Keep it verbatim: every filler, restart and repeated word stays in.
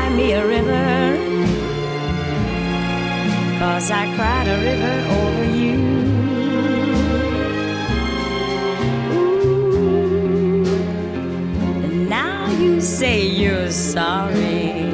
cry me a river, 'cause I cried a river over you. Ooh, and now you say you're sorry.